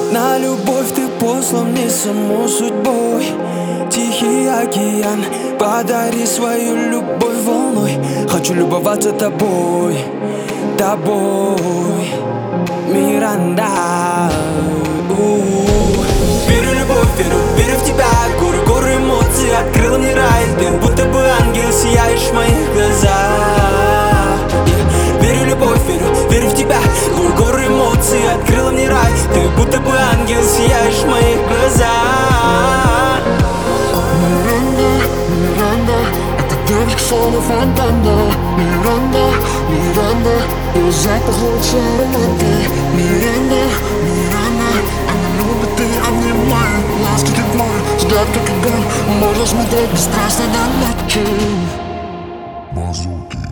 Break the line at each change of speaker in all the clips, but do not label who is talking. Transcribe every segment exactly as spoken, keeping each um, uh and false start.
На любовь ты послан мне самой судьбой. Тихий океан, подари свою любовь волной. Хочу любоваться тобой, тобой, Миранда. Верю в любовь, верю, верю в тебя. Горы, горы эмоций, открыла мне рай. Ты будто бы ангел, сияешь в моих глазах. yeah. Верю в любовь, верю, верю в тебя. Горы, горы эмоций, открыла мне рай. Ты будто бы ангел, сияешь в моих глазах.
Миранда, Миранда, эта девочка словно фонтана. Миранда, Миранда, ее запах лучше аромата. Миранда, Миранда, она любит и обнимает. Ласки как море, взгляд как огонь. Можно смотреть бесстрастно до ночи. Базуки.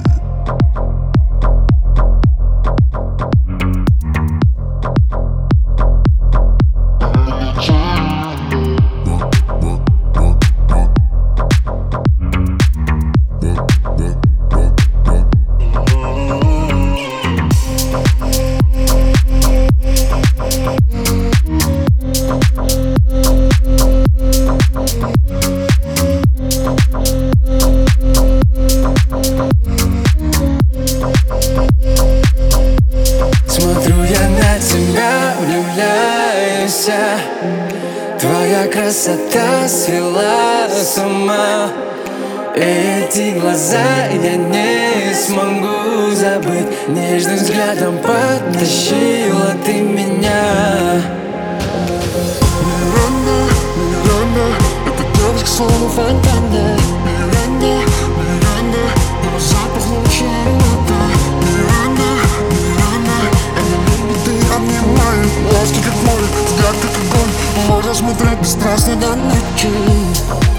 Твоя красота свела с ума. Эти глаза я не смогу забыть. Нежным взглядом потащила ты меня.
Миранда, Миранда, эта девочка словно фонтана. Миранда, Миранда, ее запах лучше аромата. Миранда, Миранда, она любит и обнимает. Ласки как море, взгляд как огонь. Можно смотреть бесстрастно до ночи.